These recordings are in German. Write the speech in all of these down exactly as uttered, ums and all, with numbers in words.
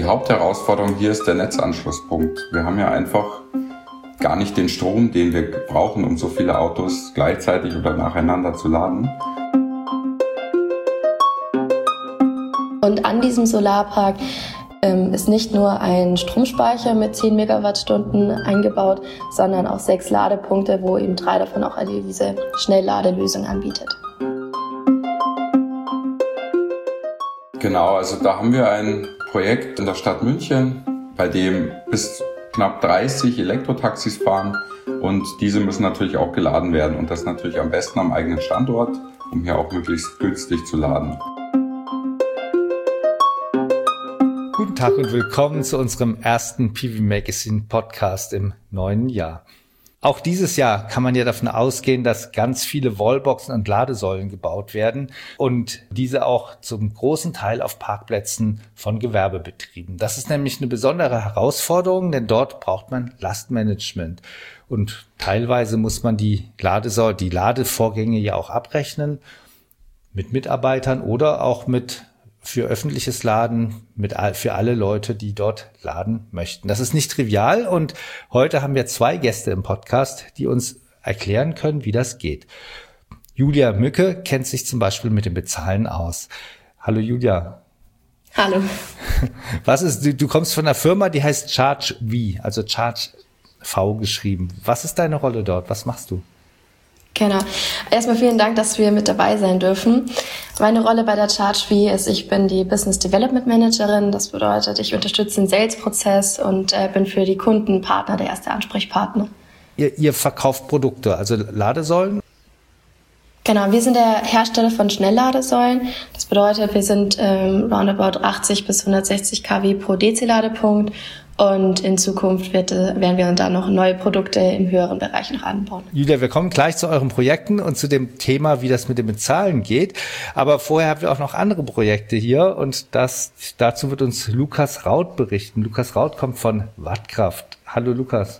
Die Hauptherausforderung hier ist der Netzanschlusspunkt. Wir haben ja einfach gar nicht den Strom, den wir brauchen, um so viele Autos gleichzeitig oder nacheinander zu laden. Und an diesem Solarpark ähm, ist nicht nur ein Stromspeicher mit zehn Megawattstunden eingebaut, sondern auch sechs Ladepunkte, wo eben drei davon auch diese Schnellladelösung anbietet. Genau, also da haben wir ein Projekt in der Stadt München, bei dem bis knapp dreißig Elektrotaxis fahren und diese müssen natürlich auch geladen werden und das natürlich am besten am eigenen Standort, um hier auch möglichst günstig zu laden. Guten Tag und willkommen zu unserem ersten P V Magazine Podcast im neuen Jahr. Auch dieses Jahr kann man ja davon ausgehen, dass ganz viele Wallboxen und Ladesäulen gebaut werden und diese auch zum großen Teil auf Parkplätzen von Gewerbebetrieben. Das ist nämlich eine besondere Herausforderung, denn dort braucht man Lastmanagement und teilweise muss man die Ladesäule, die Ladevorgänge ja auch abrechnen mit Mitarbeitern oder auch mit für öffentliches Laden, mit für alle Leute, die dort laden möchten. Das ist nicht trivial und heute haben wir zwei Gäste im Podcast, die uns erklären können, wie das geht. Julia Mücke kennt sich zum Beispiel mit dem Bezahlen aus. Hallo Julia. Hallo. Was ist, du, du kommst von einer Firma, die heißt ChargeV, also Charge V geschrieben. Was ist deine Rolle dort? Was machst du? Genau. Erstmal vielen Dank, dass wir mit dabei sein dürfen. Meine Rolle bei der ChargeV ist, ich bin die Business Development Managerin. Das bedeutet, ich unterstütze den Sales-Prozess und äh, bin für die Kunden, Partner der erste Ansprechpartner. Ihr, ihr verkauft Produkte, also Ladesäulen? Genau, wir sind der Hersteller von Schnellladesäulen. Das bedeutet, wir sind ähm, roundabout achtzig bis hundertsechzig Kilowatt pro D C-Ladepunkt. Und in Zukunft wird, werden wir dann noch neue Produkte im höheren Bereich noch anbauen. Julia, wir kommen gleich zu euren Projekten und zu dem Thema, wie das mit dem Bezahlen geht. Aber vorher habt ihr auch noch andere Projekte hier und das, dazu wird uns Lukas Raut berichten. Lukas Raut kommt von Wattkraft. Hallo Lukas.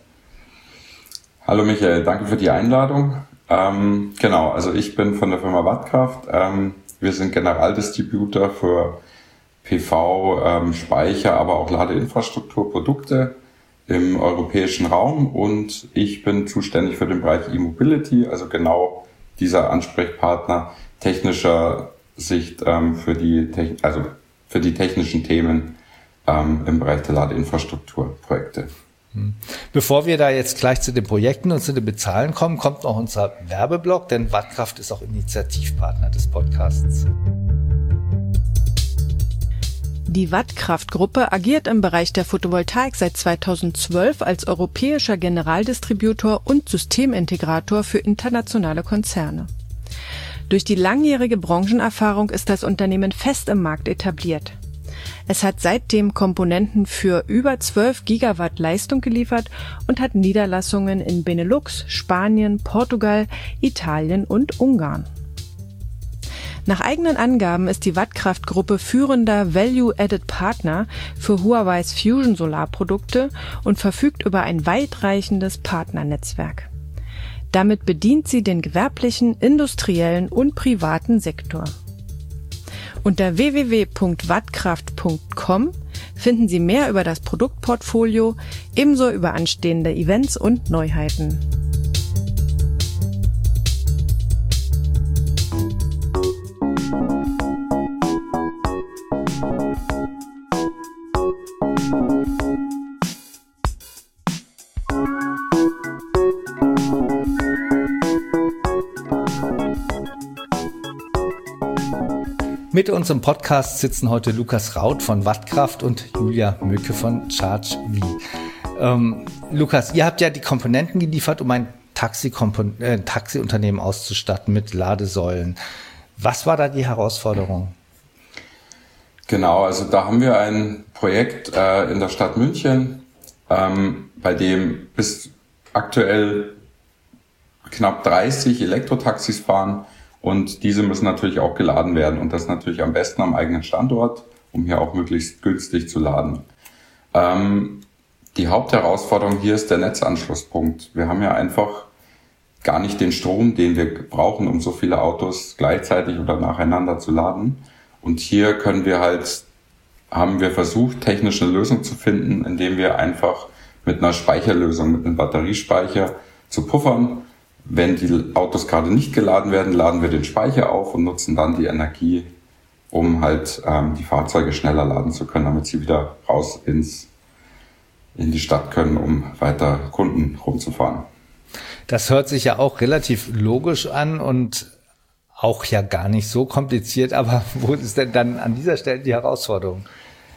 Hallo Michael, danke für die Einladung. Ähm, genau, also ich bin von der Firma Wattkraft. Ähm, wir sind Generaldistributor für P V, ähm, Speicher, aber auch Ladeinfrastrukturprodukte im europäischen Raum und ich bin zuständig für den Bereich E-Mobility, also genau dieser Ansprechpartner technischer Sicht ähm, für die Techn- also für die technischen Themen ähm, im Bereich der Ladeinfrastrukturprojekte. Bevor wir da jetzt gleich zu den Projekten und zu den Bezahlen kommen, kommt noch unser Werbeblock, denn Wattkraft ist auch Initiativpartner des Podcasts. Die Wattkraft-Gruppe agiert im Bereich der Photovoltaik seit zweitausendzwölf als europäischer Generaldistributor und Systemintegrator für internationale Konzerne. Durch die langjährige Branchenerfahrung ist das Unternehmen fest im Markt etabliert. Es hat seitdem Komponenten für über zwölf Gigawatt Leistung geliefert und hat Niederlassungen in Benelux, Spanien, Portugal, Italien und Ungarn. Nach eigenen Angaben ist die Wattkraft-Gruppe führender Value-Added-Partner für Huawei's Fusion-Solarprodukte und verfügt über ein weitreichendes Partnernetzwerk. Damit bedient sie den gewerblichen, industriellen und privaten Sektor. Unter w w w punkt wattkraft punkt com finden Sie mehr über das Produktportfolio, ebenso über anstehende Events und Neuheiten. Mit uns im Podcast sitzen heute Lukas Raut von Wattkraft und Julia Mücke von ChargeV. Ähm, Lukas, ihr habt ja die Komponenten geliefert, um ein Taxi-Kompon- äh, Taxiunternehmen auszustatten mit Ladesäulen. Was war da die Herausforderung? Genau, also da haben wir ein Projekt äh, in der Stadt München, ähm, bei dem bis aktuell knapp dreißig Elektrotaxis fahren. Und diese müssen natürlich auch geladen werden und das natürlich am besten am eigenen Standort, um hier auch möglichst günstig zu laden. Ähm, die Hauptherausforderung hier ist der Netzanschlusspunkt. Wir haben ja einfach gar nicht den Strom, den wir brauchen, um so viele Autos gleichzeitig oder nacheinander zu laden. Und hier können wir halt haben wir versucht, technisch eine Lösung zu finden, indem wir einfach mit einer Speicherlösung, mit einem Batteriespeicher zu puffern. Wenn die Autos gerade nicht geladen werden, laden wir den Speicher auf und nutzen dann die Energie, um halt ähm, die Fahrzeuge schneller laden zu können, damit sie wieder raus ins in die Stadt können, um weiter Kunden rumzufahren. Das hört sich ja auch relativ logisch an und auch ja gar nicht so kompliziert, aber wo ist denn dann an dieser Stelle die Herausforderung?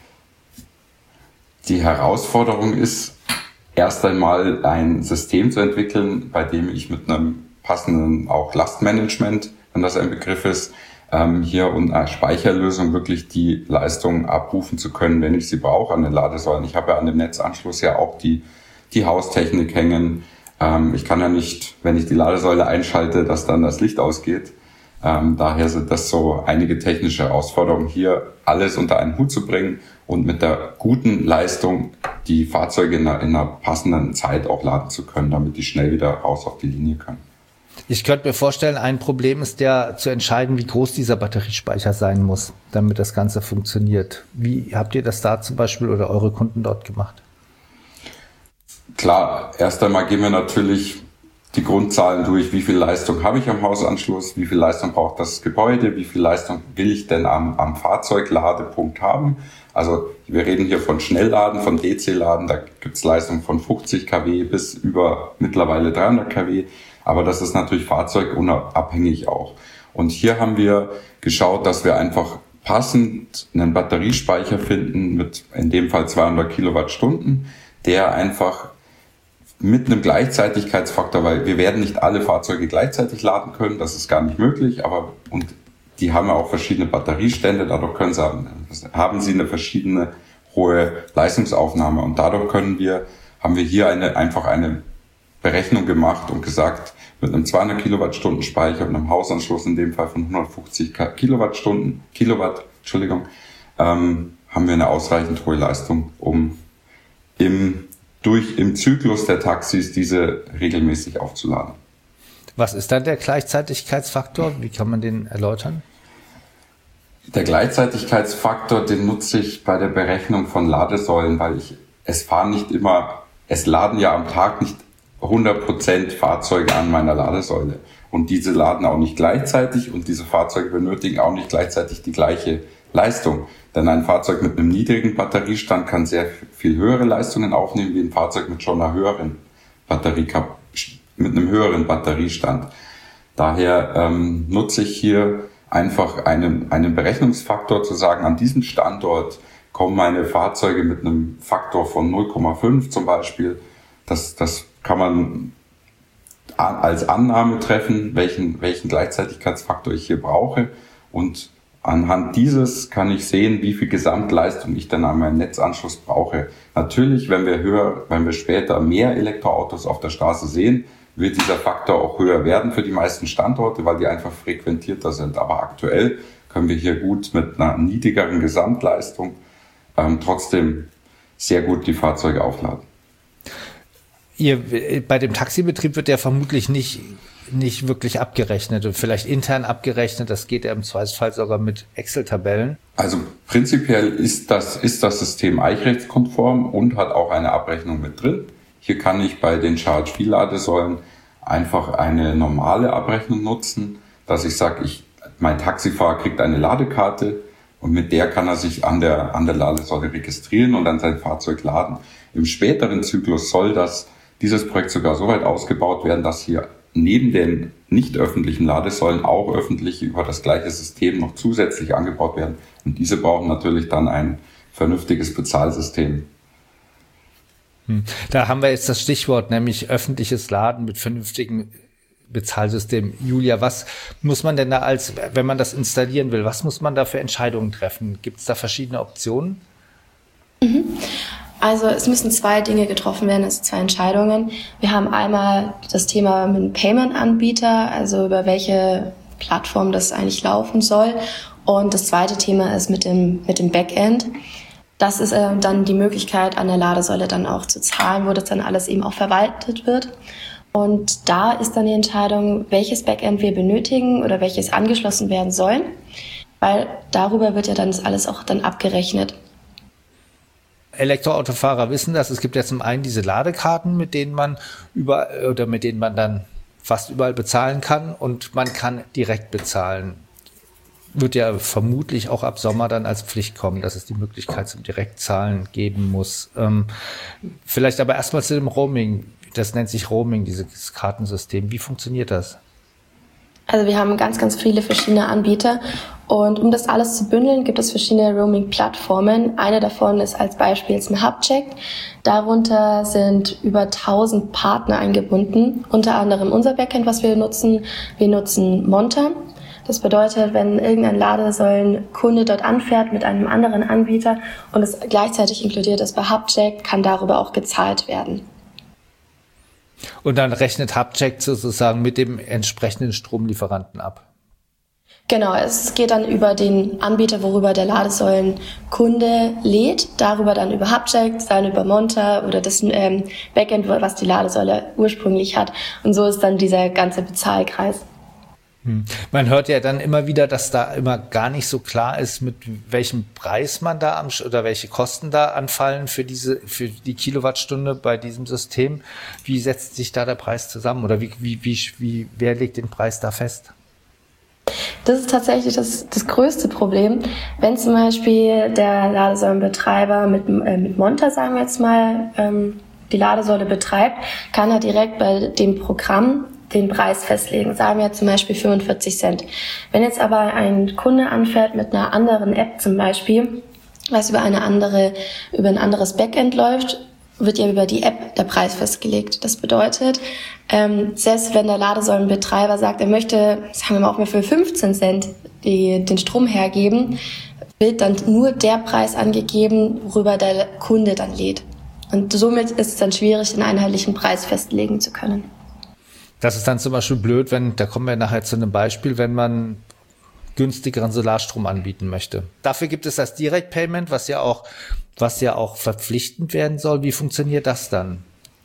Die Herausforderung ist, erst einmal ein System zu entwickeln, bei dem ich mit einem passenden auch Lastmanagement, wenn das ein Begriff ist, ähm, hier und eine Speicherlösung wirklich die Leistung abrufen zu können, wenn ich sie brauche an den Ladesäulen. Ich habe ja an dem Netzanschluss ja auch die, die Haustechnik hängen. Ähm, ich kann ja nicht, wenn ich die Ladesäule einschalte, dass dann das Licht ausgeht. Ähm, daher sind das so einige technische Herausforderungen, hier alles unter einen Hut zu bringen und mit der guten Leistung die Fahrzeuge in einer, in einer passenden Zeit auch laden zu können, damit die schnell wieder raus auf die Linie können. Ich könnte mir vorstellen, ein Problem ist ja zu entscheiden, wie groß dieser Batteriespeicher sein muss, damit das Ganze funktioniert. Wie habt ihr das da zum Beispiel oder eure Kunden dort gemacht? Klar, erst einmal gehen wir natürlich die Grundzahlen durch, wie viel Leistung habe ich am Hausanschluss, wie viel Leistung braucht das Gebäude, wie viel Leistung will ich denn am, am Fahrzeugladepunkt haben. Also wir reden hier von Schnellladen, von D C-Laden, da gibt es Leistung von fünfzig Kilowatt bis über mittlerweile dreihundert Kilowatt, aber das ist natürlich fahrzeugunabhängig auch. Und hier haben wir geschaut, dass wir einfach passend einen Batteriespeicher finden mit in dem Fall zweihundert Kilowattstunden, der einfach mit einem Gleichzeitigkeitsfaktor, weil wir werden nicht alle Fahrzeuge gleichzeitig laden können, das ist gar nicht möglich, aber und die haben ja auch verschiedene Batteriestände, dadurch können sie, haben sie eine verschiedene hohe Leistungsaufnahme und dadurch können wir, haben wir hier eine, einfach eine Berechnung gemacht und gesagt, mit einem zweihundert Kilowattstunden Speicher und einem Hausanschluss in dem Fall von hundertfünfzig Kilowattstunden, Kilowatt, Entschuldigung, ähm, haben wir eine ausreichend hohe Leistung, um im durch im Zyklus der Taxis diese regelmäßig aufzuladen. Was ist dann der Gleichzeitigkeitsfaktor? Wie kann man den erläutern? Der Gleichzeitigkeitsfaktor, den nutze ich bei der Berechnung von Ladesäulen, weil ich, es fahren nicht immer, es laden ja am Tag nicht hundert Prozent Fahrzeuge an meiner Ladesäule. Und diese laden auch nicht gleichzeitig und diese Fahrzeuge benötigen auch nicht gleichzeitig die gleiche Leistung. Denn ein Fahrzeug mit einem niedrigen Batteriestand kann sehr viel höhere Leistungen aufnehmen, wie ein Fahrzeug mit schon einer höheren Batterie, mit einem höheren Batteriestand. Daher ähm, nutze ich hier einfach einen, einen Berechnungsfaktor, zu sagen, an diesem Standort kommen meine Fahrzeuge mit einem Faktor von null Komma fünf zum Beispiel. Das, das kann man als Annahme treffen, welchen, welchen Gleichzeitigkeitsfaktor ich hier brauche. Und anhand dieses kann ich sehen, wie viel Gesamtleistung ich dann an meinem Netzanschluss brauche. Natürlich, wenn wir höher, wenn wir später mehr Elektroautos auf der Straße sehen, wird dieser Faktor auch höher werden für die meisten Standorte, weil die einfach frequentierter sind. Aber aktuell können wir hier gut mit einer niedrigeren Gesamtleistung ähm, trotzdem sehr gut die Fahrzeuge aufladen. Ihr, bei dem Taxibetrieb wird ja vermutlich nicht nicht wirklich abgerechnet und vielleicht intern abgerechnet. Das geht ja im Zweifelsfall sogar mit Excel-Tabellen. Also prinzipiell ist das, ist das System eichrechtskonform und hat auch eine Abrechnung mit drin. Hier kann ich bei den Charge-Fee-Ladesäulen einfach eine normale Abrechnung nutzen, dass ich sage, ich, mein Taxifahrer kriegt eine Ladekarte und mit der kann er sich an der, an der Ladesäule registrieren und dann sein Fahrzeug laden. Im späteren Zyklus soll das, dieses Projekt sogar so weit ausgebaut werden, dass hier neben den nicht öffentlichen Ladesäulen auch öffentliche über das gleiche System noch zusätzlich angebaut werden. Und diese brauchen natürlich dann ein vernünftiges Bezahlsystem. Da haben wir jetzt das Stichwort, nämlich öffentliches Laden mit vernünftigem Bezahlsystem. Julia, was muss man denn da als, wenn man das installieren will, was muss man da für Entscheidungen treffen? Gibt es da verschiedene Optionen? Mhm. Also es müssen zwei Dinge getroffen werden, also zwei Entscheidungen. Wir haben einmal das Thema mit dem Payment-Anbieter, also über welche Plattform das eigentlich laufen soll. Und das zweite Thema ist mit dem mit dem Backend. Das ist äh, dann die Möglichkeit, an der Ladesäule dann auch zu zahlen, wo das dann alles eben auch verwaltet wird. Und da ist dann die Entscheidung, welches Backend wir benötigen oder welches angeschlossen werden soll, weil darüber wird ja dann das alles auch dann abgerechnet. Elektroautofahrer wissen das. Es gibt ja zum einen diese Ladekarten, mit denen man über oder mit denen man dann fast überall bezahlen kann und man kann direkt bezahlen. Wird ja vermutlich auch ab Sommer dann als Pflicht kommen, dass es die Möglichkeit zum Direktzahlen geben muss. Ähm, vielleicht aber erstmal zu dem Roaming. Das nennt sich Roaming, dieses Kartensystem. Wie funktioniert das? Also wir haben ganz, ganz viele verschiedene Anbieter und um das alles zu bündeln, gibt es verschiedene Roaming-Plattformen. Eine davon ist als Beispiel jetzt ein Hubcheck. Darunter sind über tausend Partner eingebunden, unter anderem unser Backend, was wir nutzen. Wir nutzen Monta. Das bedeutet, wenn irgendein Ladesäulenkunde dort anfährt mit einem anderen Anbieter und es gleichzeitig inkludiert ist bei Hubcheck, kann darüber auch gezahlt werden. Und dann rechnet Hubcheck sozusagen mit dem entsprechenden Stromlieferanten ab. Genau, es geht dann über den Anbieter, worüber der Ladesäulenkunde lädt, darüber dann über Hubcheck, dann über Monta oder das ähm, Backend, was die Ladesäule ursprünglich hat. Und so ist dann dieser ganze Bezahlkreis. Man hört ja dann immer wieder, dass da immer gar nicht so klar ist, mit welchem Preis man da am, oder welche Kosten da anfallen für diese, für die Kilowattstunde bei diesem System. Wie setzt sich da der Preis zusammen oder wie, wie, wie, wie wer legt den Preis da fest? Das ist tatsächlich das, das größte Problem. Wenn zum Beispiel der Ladesäulenbetreiber mit, äh, mit Monta, sagen wir jetzt mal, ähm, die Ladesäule betreibt, kann er direkt bei dem Programm den Preis festlegen, sagen wir zum Beispiel fünfundvierzig Cent. Wenn jetzt aber ein Kunde anfährt mit einer anderen App zum Beispiel, was über eine andere, über ein anderes Backend läuft, wird ja über die App der Preis festgelegt. Das bedeutet, ähm, selbst wenn der Ladesäulenbetreiber sagt, er möchte, sagen wir mal auch mal für fünfzehn Cent die, den Strom hergeben, wird dann nur der Preis angegeben, worüber der Kunde dann lädt. Und somit ist es dann schwierig, den einheitlichen Preis festlegen zu können. Das ist dann zum Beispiel blöd, wenn, da kommen wir nachher zu einem Beispiel, wenn man günstigeren Solarstrom anbieten möchte. Dafür gibt es das Direct Payment, was ja auch, was ja auch verpflichtend werden soll. Wie funktioniert das dann?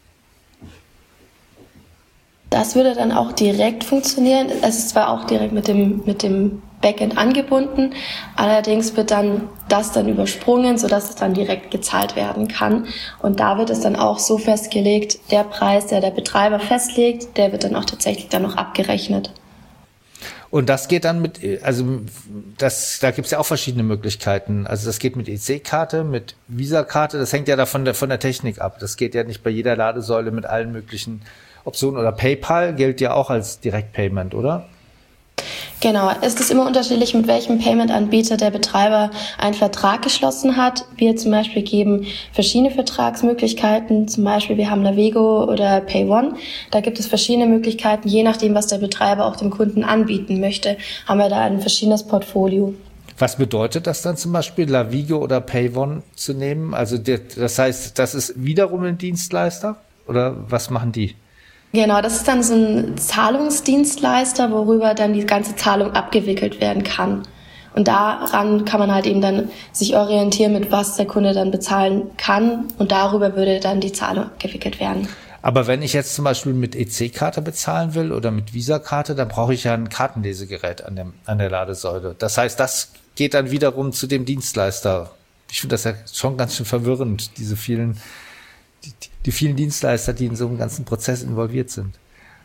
Das würde dann auch direkt funktionieren. Es ist zwar auch direkt mit dem, mit dem Backend angebunden, allerdings wird dann das dann übersprungen, sodass es dann direkt gezahlt werden kann. Und da wird es dann auch so festgelegt, der Preis, der der Betreiber festlegt, der wird dann auch tatsächlich dann noch abgerechnet. Und das geht dann mit, also das, da gibt es ja auch verschiedene Möglichkeiten. Also das geht mit E C-Karte, mit Visa-Karte, das hängt ja da von der, von der Technik ab. Das geht ja nicht bei jeder Ladesäule mit allen möglichen Optionen. Oder PayPal gilt ja auch als Direct-Payment, oder? Genau, es ist immer unterschiedlich, mit welchem Payment-Anbieter der Betreiber einen Vertrag geschlossen hat. Wir zum Beispiel geben verschiedene Vertragsmöglichkeiten, zum Beispiel wir haben Navigo oder PayOne. Da gibt es verschiedene Möglichkeiten, je nachdem, was der Betreiber auch dem Kunden anbieten möchte, haben wir da ein verschiedenes Portfolio. Was bedeutet das dann zum Beispiel, Navigo oder PayOne zu nehmen? Also das heißt, das ist wiederum ein Dienstleister oder was machen die? Genau, das ist dann so ein Zahlungsdienstleister, worüber dann die ganze Zahlung abgewickelt werden kann. Und daran kann man halt eben dann sich orientieren, mit was der Kunde dann bezahlen kann. Und darüber würde dann die Zahlung abgewickelt werden. Aber wenn ich jetzt zum Beispiel mit E C-Karte bezahlen will oder mit Visa-Karte, dann brauche ich ja ein Kartenlesegerät an, dem, an der Ladesäule. Das heißt, das geht dann wiederum zu dem Dienstleister. Ich finde das ja schon ganz schön verwirrend, diese vielen... Die, die vielen Dienstleister, die in so einem ganzen Prozess involviert sind.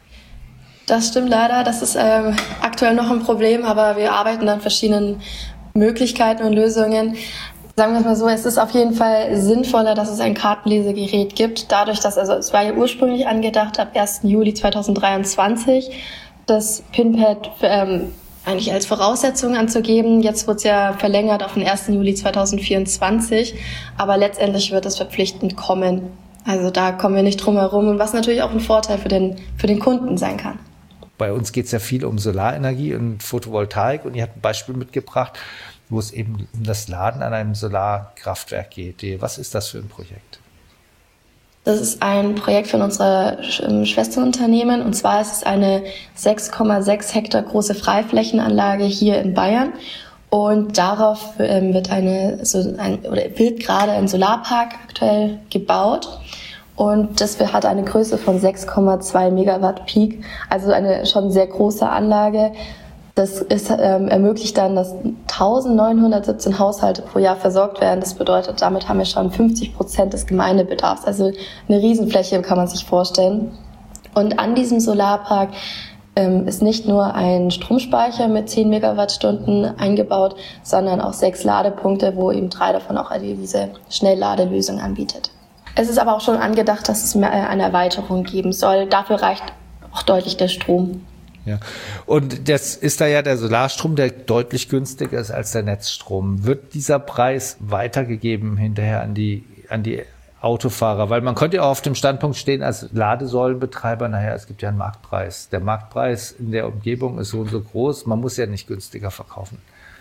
Das stimmt leider, das ist ähm, aktuell noch ein Problem, aber wir arbeiten an verschiedenen Möglichkeiten und Lösungen. Sagen wir es mal so, es ist auf jeden Fall sinnvoller, dass es ein Kartenlesegerät gibt, dadurch, dass, also es war ja ursprünglich angedacht, ab ersten Juli zweitausenddreiundzwanzig das PIN-Pad ähm, eigentlich als Voraussetzung anzugeben. Jetzt wird es ja verlängert auf den ersten Juli zweitausendvierundzwanzig, aber letztendlich wird es verpflichtend kommen. Also da kommen wir nicht drum herum und was natürlich auch ein Vorteil für den, für den Kunden sein kann. Bei uns geht es ja viel um Solarenergie und Photovoltaik und ihr habt ein Beispiel mitgebracht, wo es eben um das Laden an einem Solarkraftwerk geht. Was ist das für ein Projekt? Das ist ein Projekt von unserer Schwesterunternehmen und zwar ist es eine sechs Komma sechs Hektar große Freiflächenanlage hier in Bayern. Und darauf ähm, wird eine so ein, oder wird gerade ein Solarpark aktuell gebaut und das hat eine Größe von sechs Komma zwei Megawatt Peak, also eine schon sehr große Anlage. Das ist, ähm, ermöglicht dann, dass eintausendneunhundertsiebzehn Haushalte pro Jahr versorgt werden. Das bedeutet, damit haben wir schon fünfzig Prozent des Gemeindebedarfs. Also eine Riesenfläche kann man sich vorstellen. Und an diesem Solarpark ähm, ist nicht nur ein Stromspeicher mit zehn Megawattstunden eingebaut, sondern auch sechs Ladepunkte, wo eben drei davon auch diese Schnellladelösung anbietet. Es ist aber auch schon angedacht, dass es eine Erweiterung geben soll. Dafür reicht auch deutlich der Strom. Ja. Und das ist da ja der Solarstrom, der deutlich günstiger ist als der Netzstrom. Wird dieser Preis weitergegeben hinterher an die, an die Autofahrer? Weil man könnte ja auch auf dem Standpunkt stehen als Ladesäulenbetreiber, naja, es gibt ja einen Marktpreis. Der Marktpreis in der Umgebung ist so und so groß, man muss ja nicht günstiger verkaufen.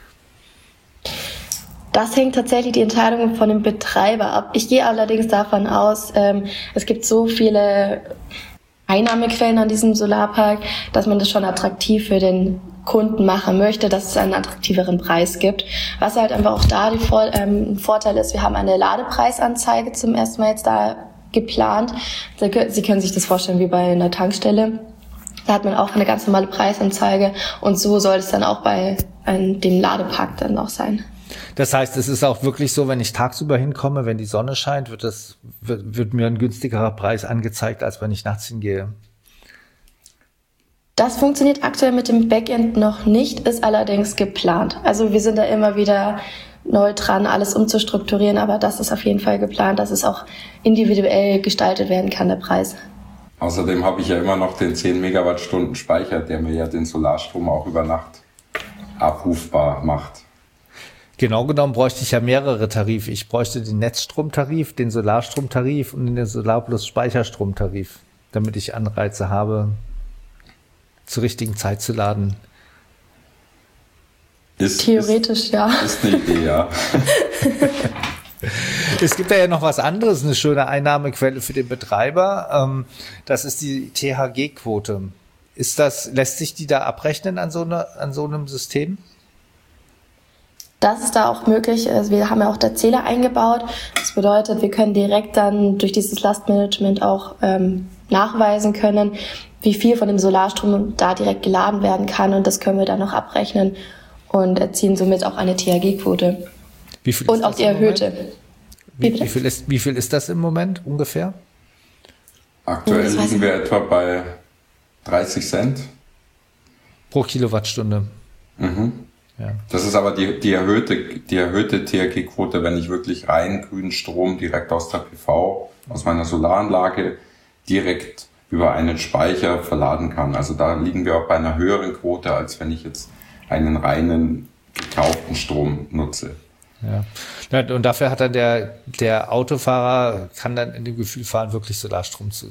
Das hängt tatsächlich die Entscheidung von dem Betreiber ab. Ich gehe allerdings davon aus, ähm, es gibt so viele Einnahmequellen an diesem Solarpark, dass man das schon attraktiv für den Kunden machen möchte, dass es einen attraktiveren Preis gibt. Was halt einfach auch da die Vor- ähm, Vorteil ist, wir haben eine Ladepreisanzeige zum ersten Mal jetzt da geplant. Sie können sich das vorstellen wie bei einer Tankstelle. Da hat man auch eine ganz normale Preisanzeige und so soll es dann auch bei einem, dem Ladepark dann auch sein. Das heißt, es ist auch wirklich so, wenn ich tagsüber hinkomme, wenn die Sonne scheint, wird das, wird, wird mir ein günstigerer Preis angezeigt, als wenn ich nachts hingehe. Das funktioniert aktuell mit dem Backend noch nicht, ist allerdings geplant. Also wir sind da immer wieder neu dran, alles umzustrukturieren, aber das ist auf jeden Fall geplant, dass es auch individuell gestaltet werden kann, der Preis. Außerdem habe ich ja immer noch den zehn Megawattstunden Speicher, der mir ja den Solarstrom auch über Nacht abrufbar macht. Genau genommen bräuchte ich ja mehrere Tarife. Ich bräuchte den Netzstromtarif, den Solarstromtarif und den Solar plus Speicherstromtarif, damit ich Anreize habe, zur richtigen Zeit zu laden. Ist, Theoretisch, ist, ja. Ist eine Idee, ja. Es gibt ja noch was anderes, eine schöne Einnahmequelle für den Betreiber. Das ist die T H G-Quote. Ist das, lässt sich die da abrechnen an so, eine, an so einem System? Das ist da auch möglich. Also wir haben ja auch da Zähler eingebaut. Das bedeutet, wir können direkt dann durch dieses Lastmanagement auch ähm, nachweisen können, wie viel von dem Solarstrom da direkt geladen werden kann. Und das können wir dann noch abrechnen und erzielen somit auch eine T H G-Quote. Wie viel und auch die erhöhte. Wie, wie, viel ist, wie viel ist das im Moment ungefähr? Aktuell oh, liegen wir etwa bei dreißig Cent. Pro Kilowattstunde. Mhm. Ja. Das ist aber die, die erhöhte, die erhöhte T H G-Quote, wenn ich wirklich rein grünen Strom direkt aus der P V, aus meiner Solaranlage, direkt über einen Speicher verladen kann. Also da liegen wir auch bei einer höheren Quote, als wenn ich jetzt einen reinen gekauften Strom nutze. Ja. Und dafür hat dann der, der Autofahrer, kann dann in dem Gefühl fahren, wirklich Solarstrom zu,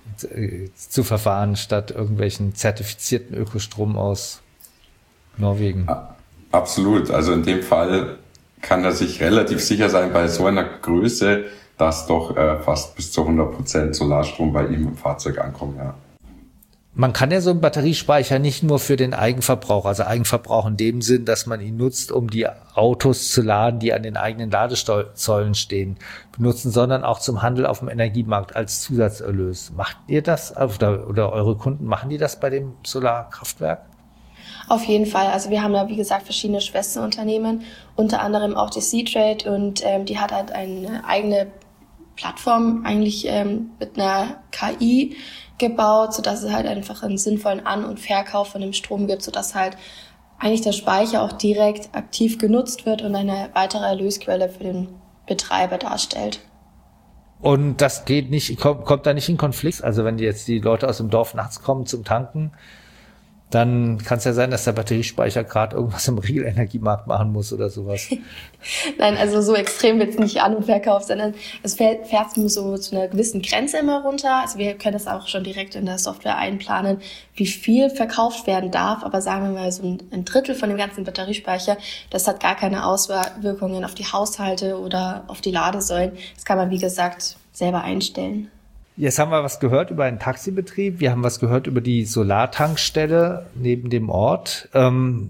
zu verfahren, statt irgendwelchen zertifizierten Ökostrom aus Norwegen. Absolut. Also in dem Fall kann er sich relativ sicher sein, bei so einer Größe, dass doch äh, fast bis zu hundert Prozent Solarstrom bei ihm im Fahrzeug ankommt. Ja. Man kann ja so einen Batteriespeicher nicht nur für den Eigenverbrauch, also Eigenverbrauch in dem Sinn, dass man ihn nutzt, um die Autos zu laden, die an den eigenen Ladesäulen stehen, benutzen, sondern auch zum Handel auf dem Energiemarkt als Zusatzerlös. Macht ihr das oder, oder eure Kunden, machen die das bei dem Solarkraftwerk? Auf jeden Fall. Also wir haben da, wie gesagt, verschiedene Schwesterunternehmen, unter anderem auch die C-Trade und ähm, die hat halt eine eigene Plattform eigentlich ähm, mit einer K I gebaut, sodass es halt einfach einen sinnvollen An- und Verkauf von dem Strom gibt, sodass halt eigentlich der Speicher auch direkt aktiv genutzt wird und eine weitere Erlösquelle für den Betreiber darstellt. Und das geht nicht, kommt, kommt da nicht in Konflikt? Also wenn jetzt die Leute aus dem Dorf nachts kommen zum Tanken, dann kann es ja sein, dass der Batteriespeicher gerade irgendwas im Real-Energiemarkt machen muss oder sowas. Nein, also so extrem wird es nicht an- und verkauft, sondern es fährt, fährt nur so zu einer gewissen Grenze immer runter. Also wir können das auch schon direkt in der Software einplanen, wie viel verkauft werden darf. Aber sagen wir mal so ein, ein Drittel von dem ganzen Batteriespeicher, das hat gar keine Auswirkungen auf die Haushalte oder auf die Ladesäulen. Das kann man, wie gesagt, selber einstellen. Jetzt haben wir was gehört über einen Taxibetrieb. Wir haben was gehört über die Solartankstelle neben dem Ort. Und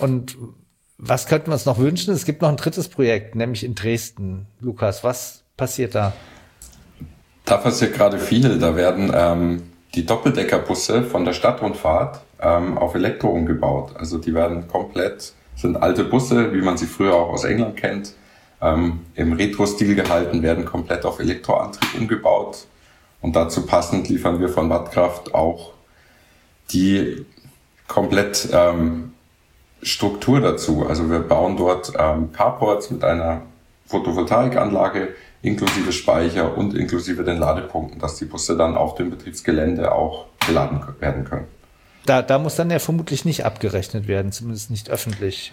was könnten wir uns noch wünschen? Es gibt noch ein drittes Projekt, nämlich in Dresden. Lukas, was passiert da? Da passiert gerade viel. Da werden ähm, die Doppeldeckerbusse von der Stadtrundfahrt ähm, auf Elektro umgebaut. Also die werden komplett, sind alte Busse, wie man sie früher auch aus England kennt, ähm, im Retro-Stil gehalten, werden komplett auf Elektroantrieb umgebaut. Und dazu passend liefern wir von Wattkraft auch die komplett ähm, Struktur dazu. Also wir bauen dort ähm, Carports mit einer Photovoltaikanlage inklusive Speicher und inklusive den Ladepunkten, dass die Busse dann auf dem Betriebsgelände auch geladen werden können. Da, da muss dann ja vermutlich nicht abgerechnet werden, zumindest nicht öffentlich.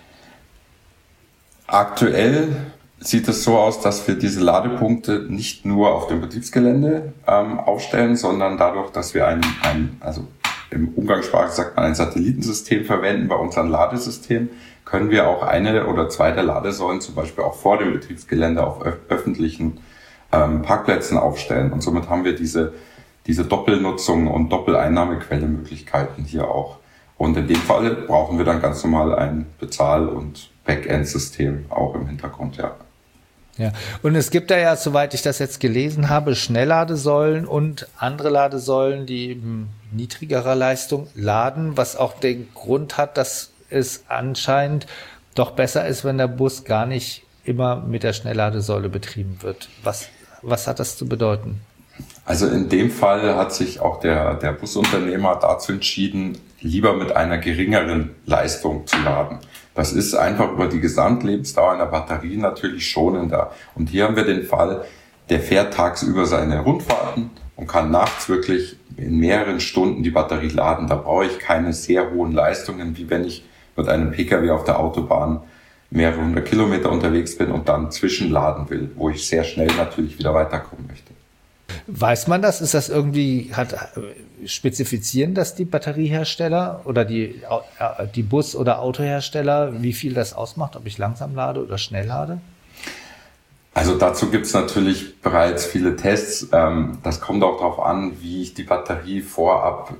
Aktuell sieht es so aus, dass wir diese Ladepunkte nicht nur auf dem Betriebsgelände ähm, aufstellen, sondern dadurch, dass wir ein, ein, also im Umgangssprache sagt man, ein Satellitensystem verwenden bei unserem Ladesystem, können wir auch eine oder zwei der Ladesäulen zum Beispiel auch vor dem Betriebsgelände auf öf- öffentlichen ähm, Parkplätzen aufstellen. Und somit haben wir diese, diese Doppelnutzung und Doppeleinnahmequelle-Möglichkeiten hier auch. Und in dem Fall brauchen wir dann ganz normal ein Bezahl- und Backend-System auch im Hintergrund, ja. Ja, und es gibt da ja, soweit ich das jetzt gelesen habe, Schnellladesäulen und andere Ladesäulen, die eben niedrigerer Leistung laden, was auch den Grund hat, dass es anscheinend doch besser ist, wenn der Bus gar nicht immer mit der Schnellladesäule betrieben wird. Was, was hat das zu bedeuten? Also in dem Fall hat sich auch der, der Busunternehmer dazu entschieden, lieber mit einer geringeren Leistung zu laden. Das ist einfach über die Gesamtlebensdauer einer Batterie natürlich schonender. Und hier haben wir den Fall, der fährt tagsüber seine Rundfahrten und kann nachts wirklich in mehreren Stunden die Batterie laden. Da brauche ich keine sehr hohen Leistungen, wie wenn ich mit einem Pkw auf der Autobahn mehrere hundert Kilometer unterwegs bin und dann zwischenladen will, wo ich sehr schnell natürlich wieder weiterkommen möchte. Weiß man das? Ist das irgendwie, hat, spezifizieren das die Batteriehersteller oder die, die Bus- oder Autohersteller, wie viel das ausmacht, ob ich langsam lade oder schnell lade? Also dazu gibt es natürlich bereits viele Tests. Das kommt auch darauf an, wie ich die Batterie vorab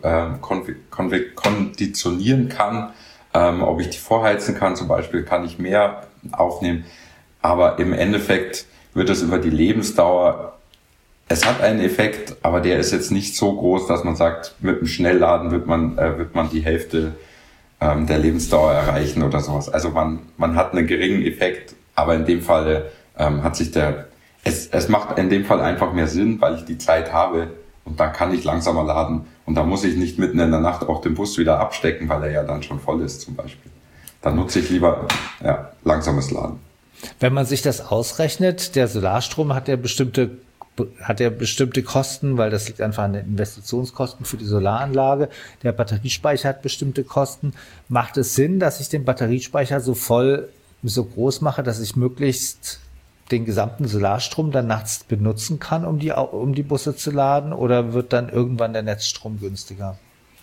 konditionieren kann. Ob ich die vorheizen kann, zum Beispiel, kann ich mehr aufnehmen. Aber im Endeffekt wird es über die Lebensdauer, es hat einen Effekt, aber der ist jetzt nicht so groß, dass man sagt, mit dem Schnellladen wird man, äh, wird man die Hälfte ähm, der Lebensdauer erreichen oder sowas. Also man, man hat einen geringen Effekt, aber in dem Fall ähm, hat sich der, es, es macht in dem Fall einfach mehr Sinn, weil ich die Zeit habe und dann kann ich langsamer laden und da muss ich nicht mitten in der Nacht auch den Bus wieder abstecken, weil er ja dann schon voll ist zum Beispiel. Dann nutze ich lieber ja, langsames Laden. Wenn man sich das ausrechnet, der Solarstrom hat ja bestimmte hat er bestimmte Kosten, weil das liegt einfach an den Investitionskosten für die Solaranlage. Der Batteriespeicher hat bestimmte Kosten. Macht es Sinn, dass ich den Batteriespeicher so voll, so groß mache, dass ich möglichst den gesamten Solarstrom dann nachts benutzen kann, um die, um die Busse zu laden? Oder wird dann irgendwann der Netzstrom günstiger?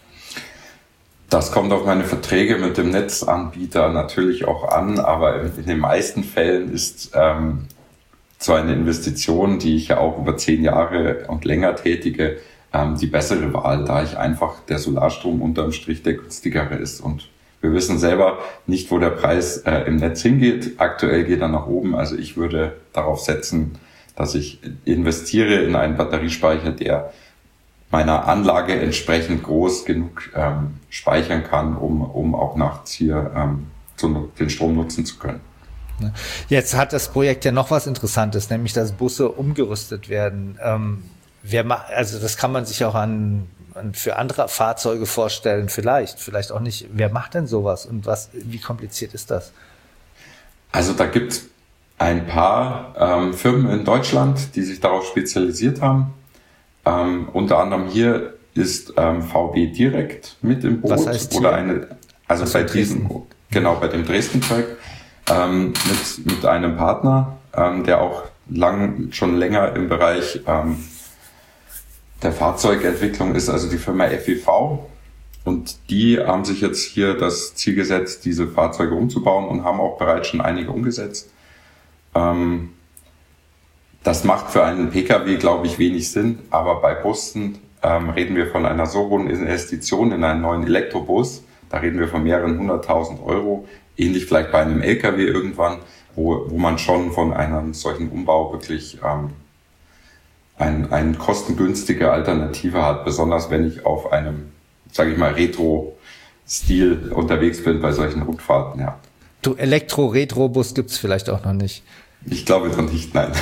Das kommt auf meine Verträge mit dem Netzanbieter natürlich auch an, aber in den meisten Fällen ist ähm, so eine Investition, die ich ja auch über zehn Jahre und länger tätige, ähm, die bessere Wahl, da ich einfach der Solarstrom unterm Strich der günstigere ist. Und wir wissen selber nicht, wo der Preis äh, im Netz hingeht. Aktuell geht er nach oben. Also ich würde darauf setzen, dass ich investiere in einen Batteriespeicher, der meiner Anlage entsprechend groß genug ähm, speichern kann, um, um auch nachts hier ähm, zu, den Strom nutzen zu können. Jetzt hat das Projekt ja noch was Interessantes, nämlich dass Busse umgerüstet werden. Ähm, wer macht, also das kann man sich auch an, an für andere Fahrzeuge vorstellen, vielleicht, vielleicht auch nicht. Wer macht denn sowas und was? Wie kompliziert ist das? Also da gibt es ein paar ähm, Firmen in Deutschland, die sich darauf spezialisiert haben. Ähm, unter anderem hier ist ähm, V W Direkt mit im Boot. Was heißt oder eine, also Was bei diesem, genau bei dem Dresden-Projekt. Ähm, mit, mit einem Partner, ähm, der auch lang, schon länger im Bereich ähm, der Fahrzeugentwicklung ist, also die Firma F E V. Und die haben sich jetzt hier das Ziel gesetzt, diese Fahrzeuge umzubauen und haben auch bereits schon einige umgesetzt. Ähm, das macht für einen Pkw, glaube ich, wenig Sinn, aber bei Bussen ähm, reden wir von einer so hohen Investition in einen neuen Elektrobus. Da reden wir von mehreren hunderttausend Euro. Ähnlich vielleicht bei einem L K W irgendwann, wo, wo man schon von einem solchen Umbau wirklich ähm, ein, ein kostengünstige Alternative hat, besonders wenn ich auf einem, sage ich mal, Retro-Stil unterwegs bin bei solchen Rundfahrten, ja. Du, Elektro-Retro-Bus gibt's vielleicht auch noch nicht. Ich glaube noch nicht, nein.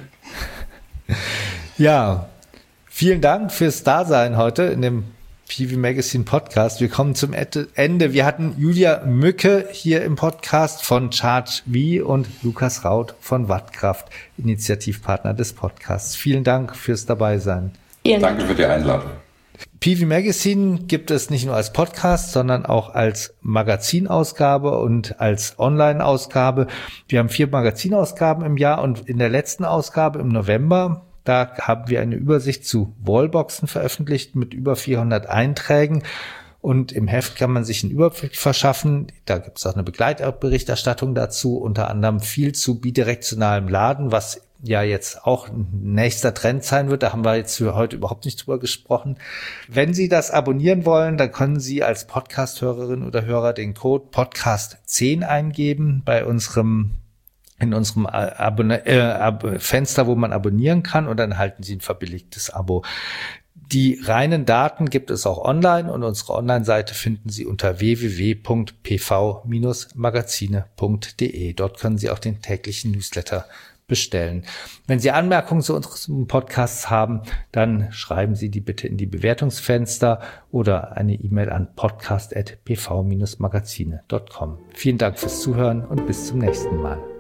Ja, vielen Dank fürs Dasein heute in dem P V Magazine Podcast. Wir kommen zum Ende. Wir hatten Julia Mücke hier im Podcast von ChargeV und Lukas Raut von Wattkraft, Initiativpartner des Podcasts. Vielen Dank fürs Dabeisein. Vielen Dank. Danke für die Einladung. P V Magazine gibt es nicht nur als Podcast, sondern auch als Magazinausgabe und als Online-Ausgabe. Wir haben vier Magazinausgaben im Jahr und in der letzten Ausgabe im November, da haben wir eine Übersicht zu Wallboxen veröffentlicht mit über vierhundert Einträgen. Und im Heft kann man sich einen Überblick verschaffen. Da gibt es auch eine Begleitberichterstattung dazu, unter anderem viel zu bidirektionalem Laden, was ja jetzt auch ein nächster Trend sein wird. Da haben wir jetzt für heute überhaupt nicht drüber gesprochen. Wenn Sie das abonnieren wollen, dann können Sie als Podcast-Hörerin oder Hörer den Code Podcast zehn eingeben bei unserem in unserem Abon- äh, Ab- Fenster, wo man abonnieren kann, und dann erhalten Sie ein verbilligtes Abo. Die reinen Daten gibt es auch online und unsere Online-Seite finden Sie unter w w w punkt p v magazine punkt d e. Dort können Sie auch den täglichen Newsletter bestellen. Wenn Sie Anmerkungen zu unserem Podcast haben, dann schreiben Sie die bitte in die Bewertungsfenster oder eine E-Mail an podcast at p v magazine punkt com. Vielen Dank fürs Zuhören und bis zum nächsten Mal.